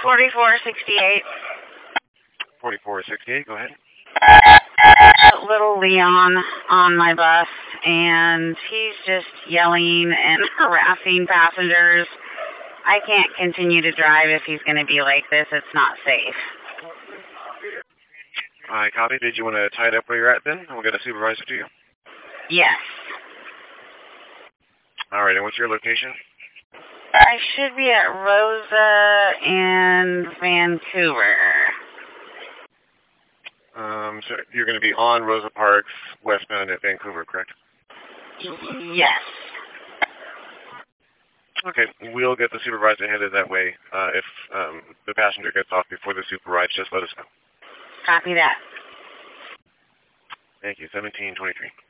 4468. 4468, go ahead. Little Leon on my bus, and he's just yelling and harassing passengers. I can't continue to drive if he's going to be like this. It's not safe. I copy. Did you want to tie it up where you're at then? We'll get a supervisor to you. Yes. All right, and what's your location? I should be at Rosa and Vancouver. So you're going to be on Rosa Parks, westbound at Vancouver, correct? Yes. Okay, we'll get the supervisor headed that way. If the passenger gets off before the super rides, just let us know. Copy that. Thank you. 1723.